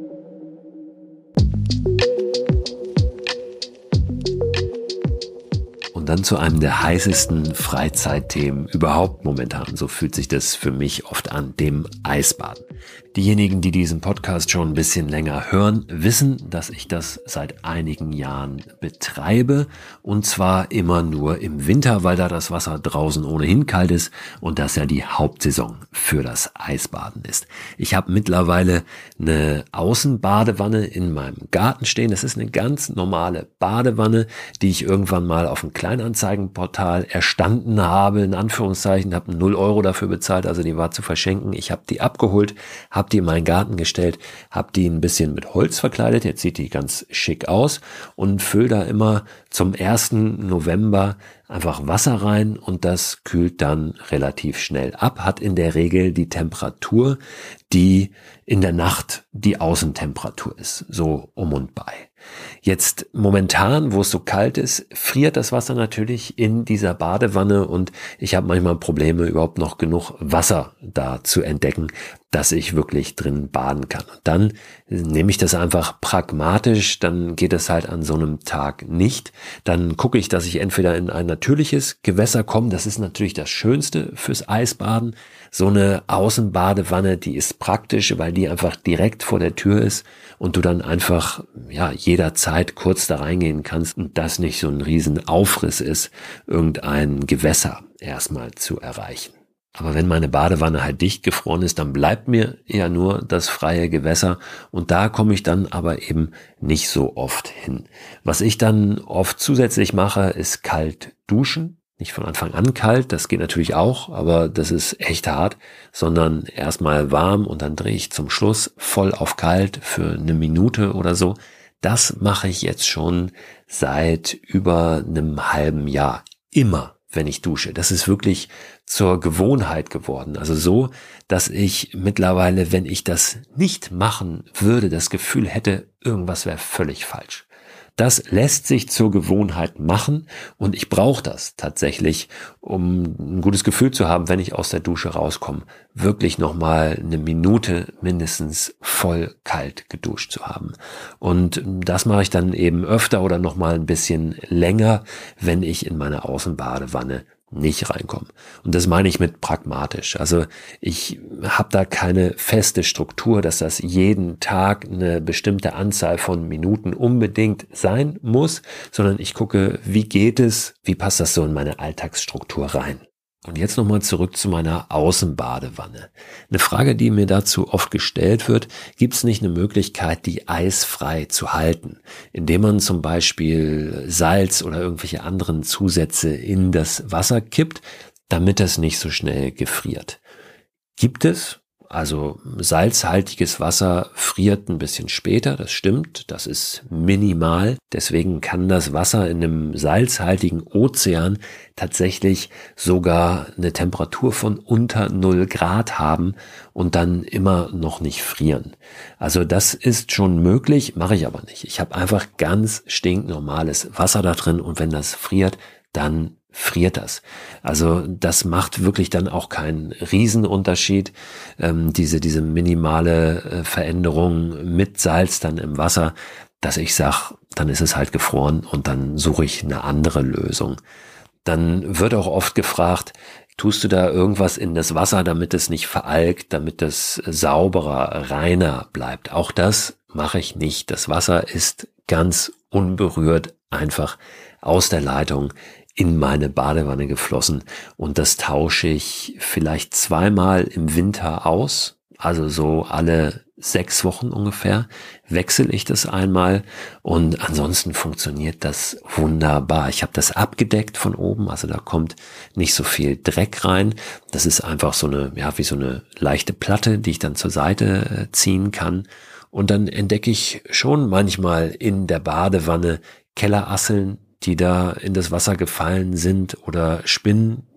Und dann schon zu einem der heißesten Freizeitthemen überhaupt momentan. So fühlt sich das für mich oft an, dem Eisbaden. Diejenigen, die diesen Podcast schon ein bisschen länger hören, wissen, dass ich das seit einigen Jahren betreibe. Und zwar immer nur im Winter, weil da das Wasser draußen ohnehin kalt ist und das ja die Hauptsaison für das Eisbaden ist. Ich habe mittlerweile eine Außenbadewanne in meinem Garten stehen. Das ist eine ganz normale Badewanne, die ich irgendwann mal auf einem Kleinanzeigenportal erstanden habe, in Anführungszeichen, habe null Euro dafür bezahlt, also die war zu verschenken. Ich habe die abgeholt, habe die in meinen Garten gestellt, habe die ein bisschen mit Holz verkleidet, jetzt sieht die ganz schick aus und fülle da immer zum ersten November einfach Wasser rein und das kühlt dann relativ schnell ab, hat in der Regel die Temperatur, die in der Nacht die Außentemperatur ist, so um und bei. Jetzt momentan, wo es so kalt ist, friert das Wasser natürlich in dieser Badewanne und ich habe manchmal Probleme, überhaupt noch genug Wasser da zu entdecken, dass ich wirklich drin baden kann. Und dann nehme ich das einfach pragmatisch, dann geht es halt an so einem Tag nicht. Dann gucke ich, dass ich entweder in ein natürliches Gewässer komme, das ist natürlich das Schönste fürs Eisbaden. So eine Außenbadewanne, die ist praktisch, weil die einfach direkt vor der Tür ist und du dann einfach ja jederzeit kurz da reingehen kannst und das nicht so ein riesen Aufriss ist, irgendein Gewässer erstmal zu erreichen. Aber wenn meine Badewanne halt dicht gefroren ist, dann bleibt mir eher nur das freie Gewässer und da komme ich dann aber eben nicht so oft hin. Was ich dann oft zusätzlich mache, ist kalt duschen. Nicht von Anfang an kalt, das geht natürlich auch, aber das ist echt hart, sondern erstmal warm und dann drehe ich zum Schluss voll auf kalt für eine Minute oder so. Das mache ich jetzt schon seit über einem halben Jahr. Immer, wenn ich dusche. Das ist wirklich zur Gewohnheit geworden. Also so, dass ich mittlerweile, wenn ich das nicht machen würde, das Gefühl hätte, irgendwas wäre völlig falsch. Das lässt sich zur Gewohnheit machen und ich brauche das tatsächlich, um ein gutes Gefühl zu haben, wenn ich aus der Dusche rauskomme, wirklich nochmal eine Minute mindestens voll kalt geduscht zu haben. Und das mache ich dann eben öfter oder nochmal ein bisschen länger, wenn ich in meine Außenbadewanne nicht reinkommen. Und das meine ich mit pragmatisch. Also ich habe da keine feste Struktur, dass das jeden Tag eine bestimmte Anzahl von Minuten unbedingt sein muss, sondern ich gucke, wie geht es, wie passt das so in meine Alltagsstruktur rein. Und jetzt nochmal zurück zu meiner Außenbadewanne. Eine Frage, die mir dazu oft gestellt wird: Gibt es nicht eine Möglichkeit, die eisfrei zu halten, indem man zum Beispiel Salz oder irgendwelche anderen Zusätze in das Wasser kippt, damit das nicht so schnell gefriert? Gibt es. Also salzhaltiges Wasser friert ein bisschen später, das stimmt, das ist minimal. Deswegen kann das Wasser in einem salzhaltigen Ozean tatsächlich sogar eine Temperatur von unter null Grad haben und dann immer noch nicht frieren. Also das ist schon möglich, mache ich aber nicht. Ich habe einfach ganz stinknormales Wasser da drin und wenn das friert, dann friert das. Also das macht wirklich dann auch keinen Riesenunterschied. Ähm, diese diese minimale äh, Veränderung mit Salz dann im Wasser, dass ich sage, dann ist es halt gefroren und dann suche ich eine andere Lösung. Dann wird auch oft gefragt, tust du da irgendwas in das Wasser, damit es nicht veralgt, damit es sauberer, reiner bleibt? Auch das mache ich nicht. Das Wasser ist ganz unberührt einfach aus der Leitung in meine Badewanne geflossen und das tausche ich vielleicht zweimal im Winter aus, also so alle sechs Wochen ungefähr wechsle ich das einmal und ansonsten funktioniert das wunderbar. Ich habe das abgedeckt von oben, also da kommt nicht so viel Dreck rein. Das ist einfach so eine, ja, wie so eine leichte Platte, die ich dann zur Seite ziehen kann und dann entdecke ich schon manchmal in der Badewanne Kellerasseln, die da in das Wasser gefallen sind oder Spinnen,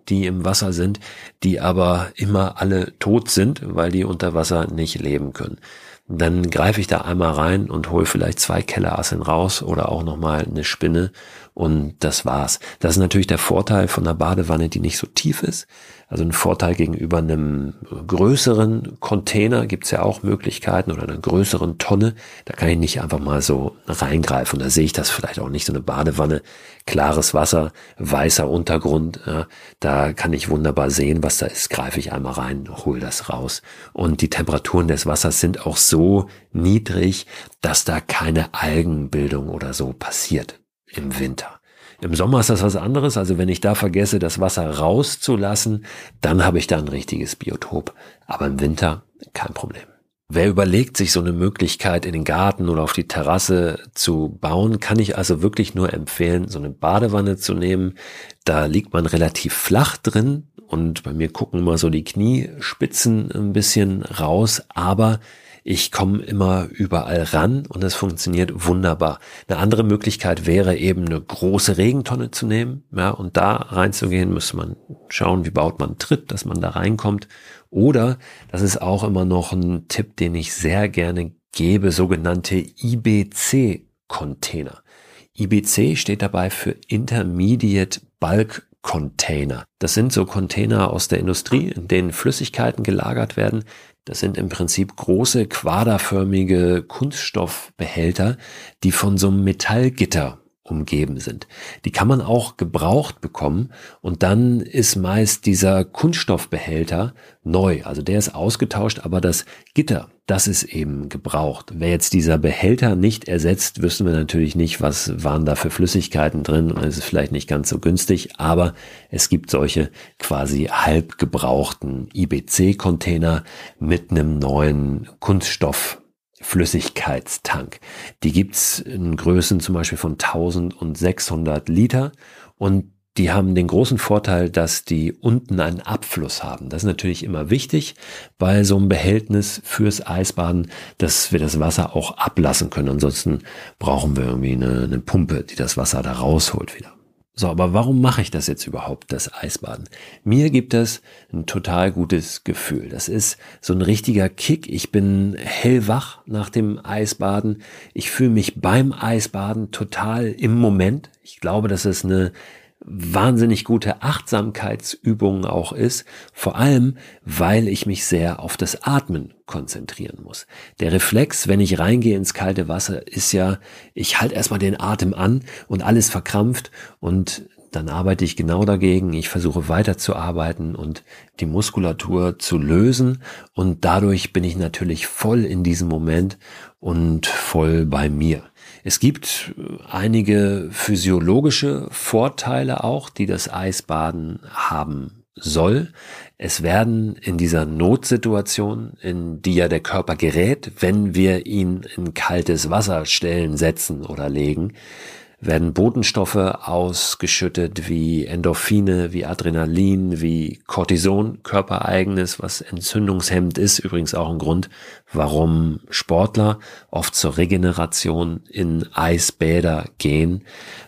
die im Wasser sind, die aber immer alle tot sind, weil die unter Wasser nicht leben können. Dann greife ich da einmal rein und hole vielleicht zwei Kellerasseln raus oder auch nochmal eine Spinne und das war's. Das ist natürlich der Vorteil von einer Badewanne, die nicht so tief ist. Also ein Vorteil gegenüber einem größeren Container gibt's ja auch Möglichkeiten oder einer größeren Tonne. Da kann ich nicht einfach mal so reingreifen. Da sehe ich das vielleicht auch nicht. So eine Badewanne, klares Wasser, weißer Untergrund. Ja, da kann ich wunderbar sehen, was da ist. Greife ich einmal rein, hole das raus. Und die Temperaturen des Wassers sind auch so niedrig, dass da keine Algenbildung oder so passiert im Winter. Im Sommer ist das was anderes, also wenn ich da vergesse, das Wasser rauszulassen, dann habe ich da ein richtiges Biotop. Aber im Winter kein Problem. Wer überlegt, sich so eine Möglichkeit in den Garten oder auf die Terrasse zu bauen, kann ich also wirklich nur empfehlen, so eine Badewanne zu nehmen. Da liegt man relativ flach drin und bei mir gucken immer so die Kniespitzen ein bisschen raus, aber ich komme immer überall ran und es funktioniert wunderbar. Eine andere Möglichkeit wäre eben eine große Regentonne zu nehmen, ja, und da reinzugehen, müsste man schauen, wie baut man Tritt, dass man da reinkommt. Oder, das ist auch immer noch ein Tipp, den ich sehr gerne gebe, sogenannte I B C-Container. I B C steht dabei für Intermediate Bulk Container. Das sind so Container aus der Industrie, in denen Flüssigkeiten gelagert werden. Das sind im Prinzip große, quaderförmige Kunststoffbehälter, die von so einem Metallgitter umgeben sind. Die kann man auch gebraucht bekommen und dann ist meist dieser Kunststoffbehälter neu. Also der ist ausgetauscht, aber das Gitter, das ist eben gebraucht. Wer jetzt dieser Behälter nicht ersetzt, wissen wir natürlich nicht, was waren da für Flüssigkeiten drin und es ist vielleicht nicht ganz so günstig, aber es gibt solche quasi halb gebrauchten I B C-Container mit einem neuen Kunststoff Flüssigkeitstank. Die gibt's in Größen zum Beispiel von tausend und sechshundert Liter und die haben den großen Vorteil, dass die unten einen Abfluss haben. Das ist natürlich immer wichtig bei so einem Behältnis fürs Eisbaden, dass wir das Wasser auch ablassen können. Ansonsten brauchen wir irgendwie eine, eine Pumpe, die das Wasser da rausholt wieder. So, aber warum mache ich das jetzt überhaupt, das Eisbaden? Mir gibt das ein total gutes Gefühl. Das ist so ein richtiger Kick. Ich bin hellwach nach dem Eisbaden. Ich fühle mich beim Eisbaden total im Moment. Ich glaube, dass es eine wahnsinnig gute Achtsamkeitsübung auch ist, vor allem, weil ich mich sehr auf das Atmen konzentrieren muss. Der Reflex, wenn ich reingehe ins kalte Wasser, ist ja, ich halte erstmal den Atem an und alles verkrampft und dann arbeite ich genau dagegen. Ich versuche weiterzuarbeiten und die Muskulatur zu lösen und dadurch bin ich natürlich voll in diesem Moment und voll bei mir. Es gibt einige physiologische Vorteile auch, die das Eisbaden haben soll. Es werden in dieser Notsituation, in die ja der Körper gerät, wenn wir ihn in kaltes Wasser stellen, setzen oder legen, werden Botenstoffe ausgeschüttet wie Endorphine, wie Adrenalin, wie Cortison, körpereigenes, was entzündungshemmend ist. Übrigens auch ein Grund, warum Sportler oft zur Regeneration in Eisbäder gehen,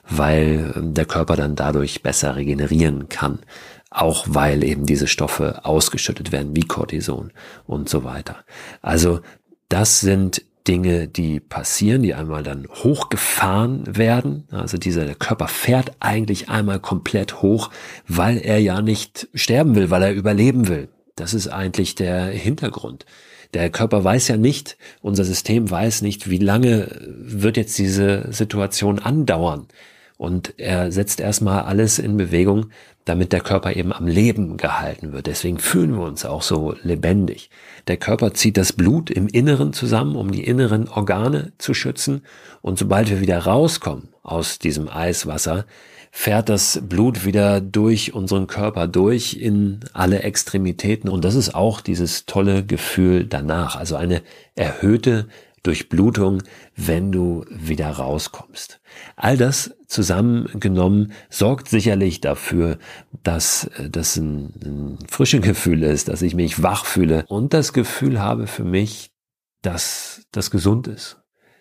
weil der Körper dann dadurch besser regenerieren kann. Auch weil eben diese Stoffe ausgeschüttet werden, wie Cortison und so weiter. Also das sind Dinge, die passieren, die einmal dann hochgefahren werden. Also dieser der Körper fährt eigentlich einmal komplett hoch, weil er ja nicht sterben will, weil er überleben will. Das ist eigentlich der Hintergrund. Der Körper weiß ja nicht, unser System weiß nicht, wie lange wird jetzt diese Situation andauern. Und er setzt erstmal alles in Bewegung, damit der Körper eben am Leben gehalten wird. Deswegen fühlen wir uns auch so lebendig. Der Körper zieht das Blut im Inneren zusammen, um die inneren Organe zu schützen. Und sobald wir wieder rauskommen aus diesem Eiswasser, fährt das Blut wieder durch unseren Körper durch in alle Extremitäten. Und das ist auch dieses tolle Gefühl danach. Also eine erhöhte Durchblutung, wenn du wieder rauskommst. All das zusammengenommen sorgt sicherlich dafür, dass das ein, ein frisches Gefühl ist, dass ich mich wach fühle und das Gefühl habe für mich, dass das gesund ist.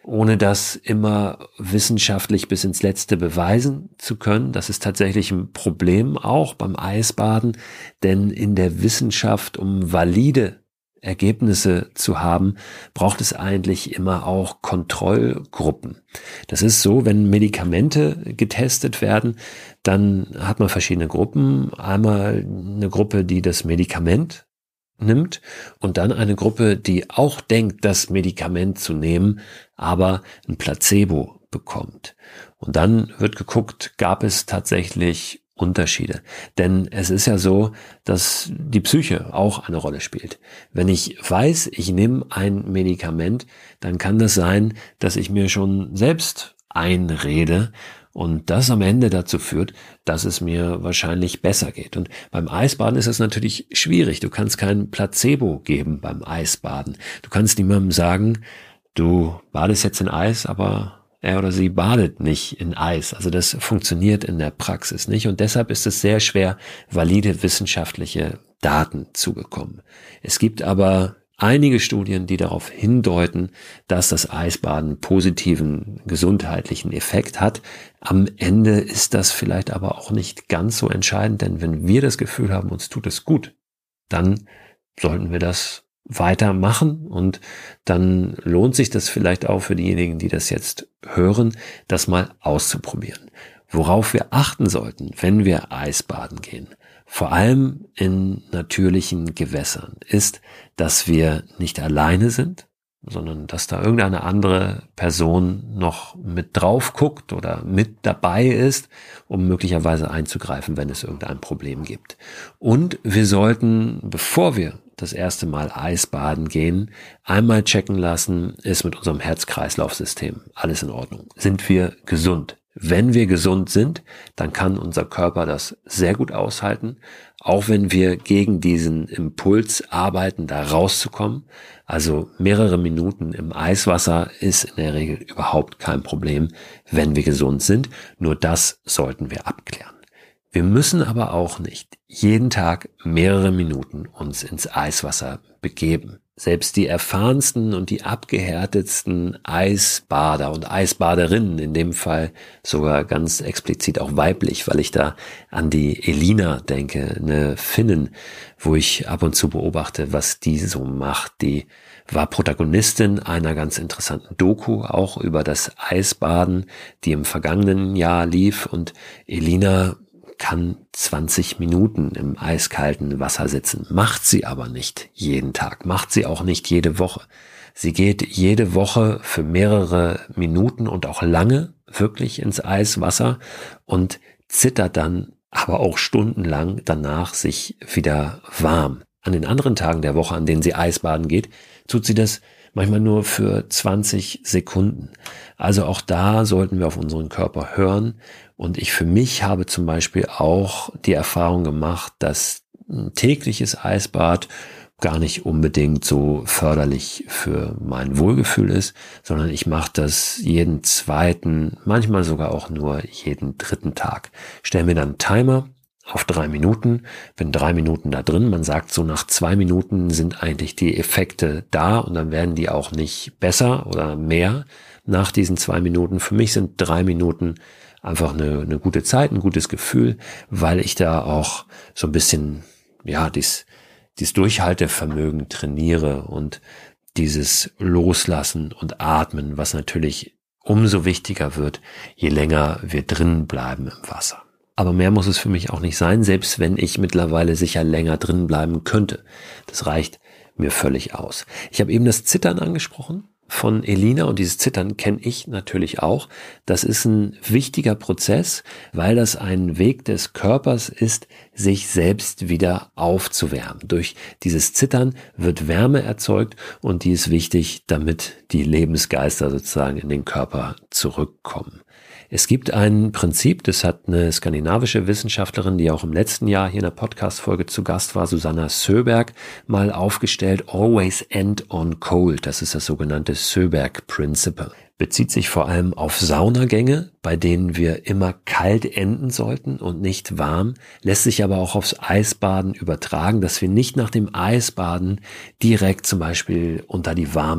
ohne das immer wissenschaftlich bis ins Letzte beweisen zu können. Das ist tatsächlich ein Problem auch beim Eisbaden, denn in der Wissenschaft, um valide Ergebnisse zu haben, braucht es eigentlich immer auch Kontrollgruppen. Das ist so, wenn Medikamente getestet werden, dann hat man verschiedene Gruppen. Einmal eine Gruppe, die das Medikament nimmt und dann eine Gruppe, die auch denkt, das Medikament zu nehmen, aber ein Placebo bekommt. Und dann wird geguckt, gab es tatsächlich Unterschiede. Denn es ist ja so, dass die Psyche auch eine Rolle spielt. Wenn ich weiß, ich nehme ein Medikament, dann kann das sein, dass ich mir schon selbst einrede und das am Ende dazu führt, dass es mir wahrscheinlich besser geht. Und beim Eisbaden ist es natürlich schwierig. Du kannst kein Placebo geben beim Eisbaden. Du kannst niemandem sagen, du badest jetzt in Eis, aber er oder sie badet nicht in Eis. Also das funktioniert in der Praxis nicht und deshalb ist es sehr schwer, valide wissenschaftliche Daten zu bekommen. Es gibt aber einige Studien, die darauf hindeuten, dass das Eisbaden positiven gesundheitlichen Effekt hat. Am Ende ist das vielleicht aber auch nicht ganz so entscheidend, denn wenn wir das Gefühl haben, uns tut es gut, dann sollten wir das weitermachen und dann lohnt sich das vielleicht auch für diejenigen, die das jetzt hören, das mal auszuprobieren. Worauf wir achten sollten, wenn wir Eisbaden gehen, vor allem in natürlichen Gewässern, ist, dass wir nicht alleine sind, sondern dass da irgendeine andere Person noch mit drauf guckt oder mit dabei ist, um möglicherweise einzugreifen, wenn es irgendein Problem gibt. Und wir sollten, bevor wir das erste Mal Eisbaden gehen, einmal checken lassen, ist mit unserem Herz-Kreislauf-System alles in Ordnung? Sind wir gesund? Wenn wir gesund sind, dann kann unser Körper das sehr gut aushalten, auch wenn wir gegen diesen Impuls arbeiten, da rauszukommen. Also mehrere Minuten im Eiswasser ist in der Regel überhaupt kein Problem, wenn wir gesund sind. Nur das sollten wir abklären. Wir müssen aber auch nicht jeden Tag mehrere Minuten uns ins Eiswasser begeben. Selbst die erfahrensten und die abgehärtetsten Eisbader und Eisbaderinnen, in dem Fall sogar ganz explizit auch weiblich, weil ich da an die Elina denke, eine Finnin, wo ich ab und zu beobachte, was die so macht. Die war Protagonistin einer ganz interessanten Doku, auch über das Eisbaden, die im vergangenen Jahr lief, und Elina kann zwanzig Minuten im eiskalten Wasser sitzen, macht sie aber nicht jeden Tag, macht sie auch nicht jede Woche. Sie geht jede Woche für mehrere Minuten und auch lange wirklich ins Eiswasser und zittert dann aber auch stundenlang danach sich wieder warm. An den anderen Tagen der Woche, an denen sie Eisbaden geht, tut sie das manchmal nur für zwanzig Sekunden. Also auch da sollten wir auf unseren Körper hören. Und ich für mich habe zum Beispiel auch die Erfahrung gemacht, dass ein tägliches Eisbad gar nicht unbedingt so förderlich für mein Wohlgefühl ist, sondern ich mache das jeden zweiten, manchmal sogar auch nur jeden dritten Tag. Stell mir dann einen Timer auf drei Minuten, bin drei Minuten da drin. Man sagt so, nach zwei Minuten sind eigentlich die Effekte da und dann werden die auch nicht besser oder mehr nach diesen zwei Minuten. Für mich sind drei Minuten einfach eine, eine gute Zeit, ein gutes Gefühl, weil ich da auch so ein bisschen, ja, dies, dieses Durchhaltevermögen trainiere und dieses Loslassen und Atmen, was natürlich umso wichtiger wird, je länger wir drin bleiben im Wasser. Aber mehr muss es für mich auch nicht sein, selbst wenn ich mittlerweile sicher länger drin bleiben könnte. Das reicht mir völlig aus. Ich habe eben das Zittern angesprochen von Elina und dieses Zittern kenne ich natürlich auch. Das ist ein wichtiger Prozess, weil das ein Weg des Körpers ist, sich selbst wieder aufzuwärmen. Durch dieses Zittern wird Wärme erzeugt und die ist wichtig, damit die Lebensgeister sozusagen in den Körper zurückkommen. Es gibt ein Prinzip, das hat eine skandinavische Wissenschaftlerin, die auch im letzten Jahr hier in der Podcast-Folge zu Gast war, Susanna Söberg, mal aufgestellt. Always end on cold. Das ist das sogenannte Söberg Principle. Bezieht sich vor allem auf Saunagänge, bei denen wir immer kalt enden sollten und nicht warm. Lässt sich aber auch aufs Eisbaden übertragen, dass wir nicht nach dem Eisbaden direkt zum Beispiel unter die warme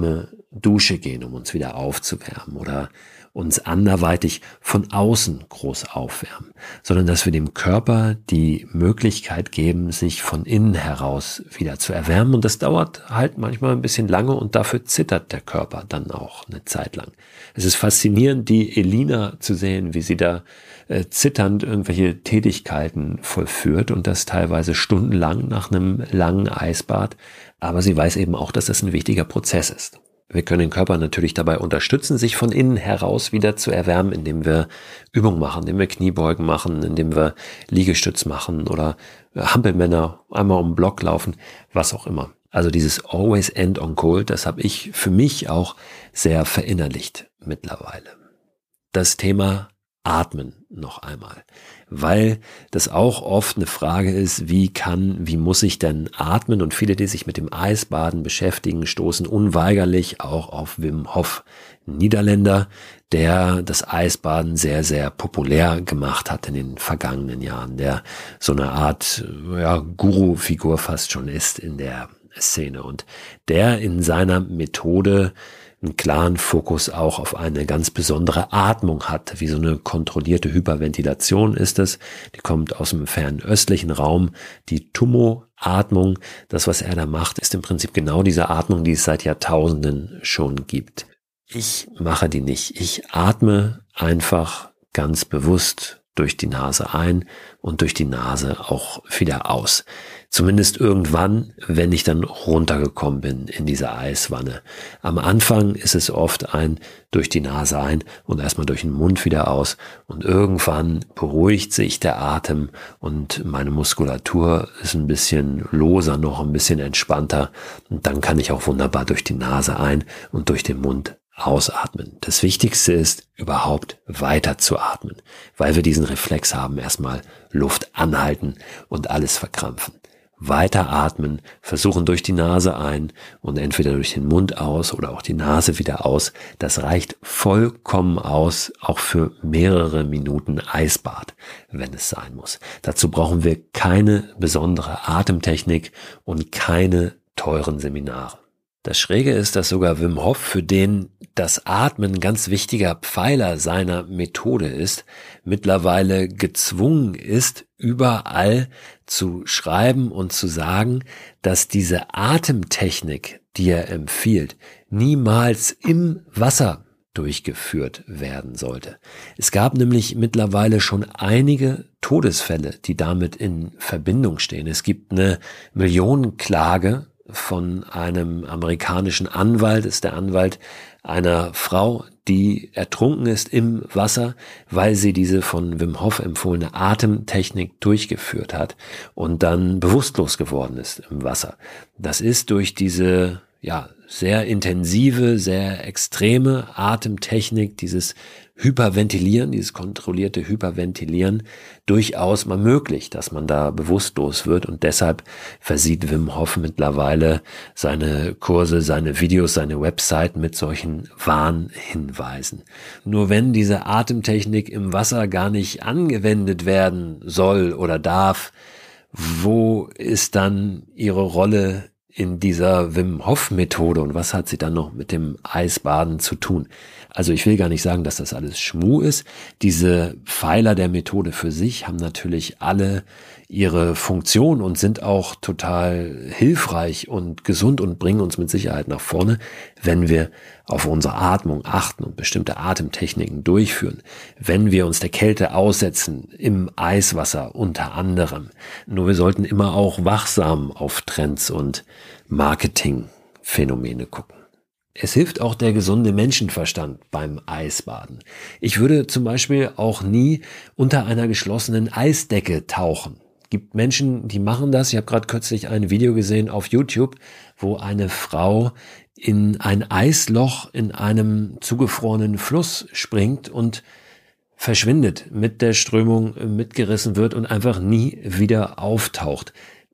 Dusche gehen, um uns wieder aufzuwärmen oder uns anderweitig von außen groß aufwärmen, sondern dass wir dem Körper die Möglichkeit geben, sich von innen heraus wieder zu erwärmen. Und das dauert halt manchmal ein bisschen lange und dafür zittert der Körper dann auch eine Zeit lang. Es ist faszinierend, die Elina zu sehen, wie sie da äh, zitternd irgendwelche Tätigkeiten vollführt und das teilweise stundenlang nach einem langen Eisbad. Aber sie weiß eben auch, dass das ein wichtiger Prozess ist. Wir können den Körper natürlich dabei unterstützen, sich von innen heraus wieder zu erwärmen, indem wir Übungen machen, indem wir Kniebeugen machen, indem wir Liegestütz machen oder Hampelmänner einmal um den Block laufen, was auch immer. Also dieses Always End on Cold, das habe ich für mich auch sehr verinnerlicht mittlerweile. Das Thema Atmen noch einmal, weil das auch oft eine Frage ist, wie kann, wie muss ich denn atmen? Und viele, die sich mit dem Eisbaden beschäftigen, stoßen unweigerlich auch auf Wim Hof, Niederländer, der das Eisbaden sehr, sehr populär gemacht hat in den vergangenen Jahren, der so eine Art ja, Guru-Figur fast schon ist in der Szene und der in seiner Methode einen klaren Fokus auch auf eine ganz besondere Atmung hat, wie so eine kontrollierte Hyperventilation ist es. Die kommt aus dem fernöstlichen Raum. Die Tummo-Atmung, das, was er da macht, ist im Prinzip genau diese Atmung, die es seit Jahrtausenden schon gibt. Ich mache die nicht. Ich atme einfach ganz bewusst durch die Nase ein und durch die Nase auch wieder aus. Zumindest irgendwann, wenn ich dann runtergekommen bin in diese Eiswanne. Am Anfang ist es oft ein durch die Nase ein und erstmal durch den Mund wieder aus. Und irgendwann beruhigt sich der Atem und meine Muskulatur ist ein bisschen loser, noch ein bisschen entspannter. Und dann kann ich auch wunderbar durch die Nase ein und durch den Mund ausatmen. Das Wichtigste ist, überhaupt weiter zu atmen, weil wir diesen Reflex haben, erstmal Luft anhalten und alles verkrampfen. Weiter atmen, versuchen durch die Nase ein und entweder durch den Mund aus oder auch die Nase wieder aus. Das reicht vollkommen aus, auch für mehrere Minuten Eisbad, wenn es sein muss. Dazu brauchen wir keine besondere Atemtechnik und keine teuren Seminare. Das Schräge ist, dass sogar Wim Hof, für den das Atmen ein ganz wichtiger Pfeiler seiner Methode ist, mittlerweile gezwungen ist, überall zu schreiben und zu sagen, dass diese Atemtechnik, die er empfiehlt, niemals im Wasser durchgeführt werden sollte. Es gab nämlich mittlerweile schon einige Todesfälle, die damit in Verbindung stehen. Es gibt eine Millionenklage von einem amerikanischen Anwalt, ist der Anwalt einer Frau, die ertrunken ist im Wasser, weil sie diese von Wim Hof empfohlene Atemtechnik durchgeführt hat und dann bewusstlos geworden ist im Wasser. Das ist durch diese ja sehr intensive, sehr extreme Atemtechnik, dieses Hyperventilieren, dieses kontrollierte Hyperventilieren durchaus mal möglich, dass man da bewusstlos wird und deshalb versieht Wim Hof mittlerweile seine Kurse, seine Videos, seine Website mit solchen Warnhinweisen. Nur wenn diese Atemtechnik im Wasser gar nicht angewendet werden soll oder darf, wo ist dann ihre Rolle in dieser Wim Hof Methode und was hat sie dann noch mit dem Eisbaden zu tun? Also ich will gar nicht sagen, dass das alles Schmuh ist. Diese Pfeiler der Methode für sich haben natürlich alle ihre Funktion und sind auch total hilfreich und gesund und bringen uns mit Sicherheit nach vorne, wenn wir auf unsere Atmung achten und bestimmte Atemtechniken durchführen, wenn wir uns der Kälte aussetzen, im Eiswasser unter anderem. Nur wir sollten immer auch wachsam auf Trends und Marketingphänomene gucken. Es hilft auch der gesunde Menschenverstand beim Eisbaden. Ich würde zum Beispiel auch nie unter einer geschlossenen Eisdecke tauchen. Gibt Menschen, die machen das. Ich habe gerade kürzlich ein Video gesehen auf YouTube, wo eine Frau in ein Eisloch in einem zugefrorenen Fluss springt und verschwindet, mit der Strömung mitgerissen wird und einfach nie wieder auftaucht.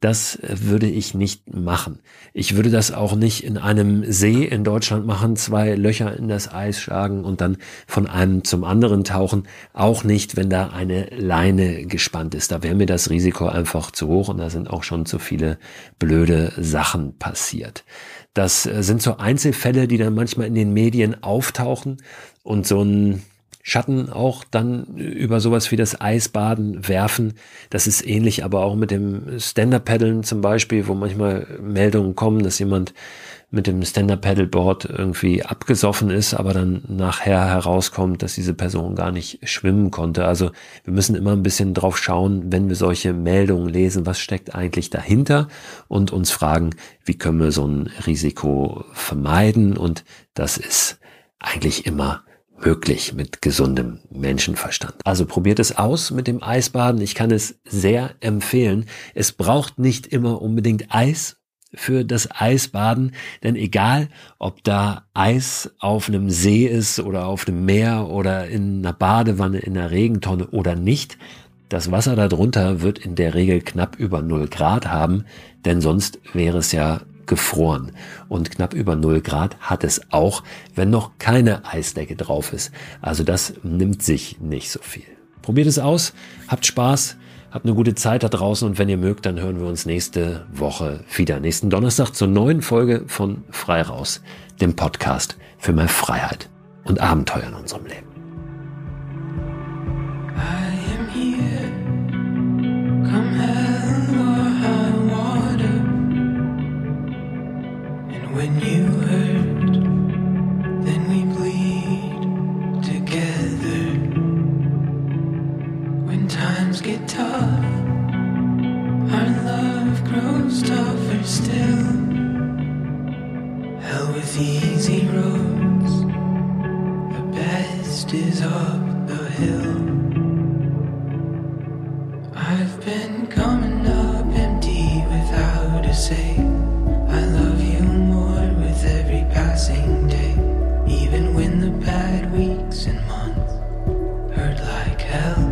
das würde ich nicht machen. Ich würde das auch nicht in einem See in Deutschland machen, zwei Löcher in das Eis schlagen und dann von einem zum anderen tauchen. Auch nicht, wenn da eine Leine gespannt ist. Da wäre mir das Risiko einfach zu hoch und da sind auch schon zu viele blöde Sachen passiert. Das sind so Einzelfälle, die dann manchmal in den Medien auftauchen und so ein Schatten auch dann über sowas wie das Eisbaden werfen. Das ist ähnlich, aber auch mit dem Stand-Up-Paddeln zum Beispiel, wo manchmal Meldungen kommen, dass jemand mit dem Stand-Up-Paddleboard irgendwie abgesoffen ist, aber dann nachher herauskommt, dass diese Person gar nicht schwimmen konnte. Also wir müssen immer ein bisschen drauf schauen, wenn wir solche Meldungen lesen, was steckt eigentlich dahinter und uns fragen, wie können wir so ein Risiko vermeiden, und das ist eigentlich immer möglich mit gesundem Menschenverstand. Also probiert es aus mit dem Eisbaden. Ich kann es sehr empfehlen. Es braucht nicht immer unbedingt Eis für das Eisbaden, denn egal, ob da Eis auf einem See ist oder auf einem Meer oder in einer Badewanne, in einer Regentonne oder nicht, das Wasser darunter wird in der Regel knapp über null Grad haben, denn sonst wäre es ja gefroren. Und knapp über null Grad hat es auch, wenn noch keine Eisdecke drauf ist. Also das nimmt sich nicht so viel. Probiert es aus, habt Spaß, habt eine gute Zeit da draußen, und wenn ihr mögt, dann hören wir uns nächste Woche wieder. Nächsten Donnerstag zur neuen Folge von Frei Raus, dem Podcast für mehr Freiheit und Abenteuer in unserem Leben. I am here, come hell or high water. When you hurt, then we bleed together. When times get tough, our love grows tougher still. Hell with easy roads, the best is up the hill. I've been coming up empty without a say. I love you more with every passing day, even when the bad weeks and months hurt like hell.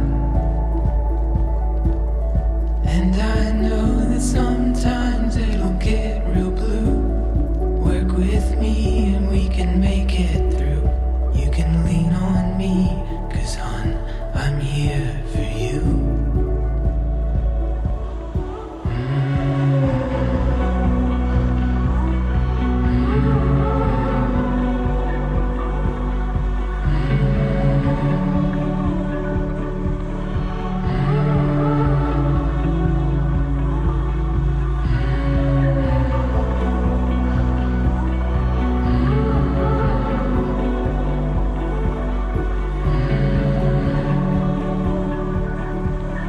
And I know that sometimes it'll get real blue. Work with me and we can make it through. You can lean on me, 'cause hon, I'm here for you.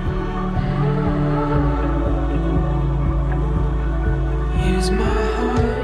Here's my heart.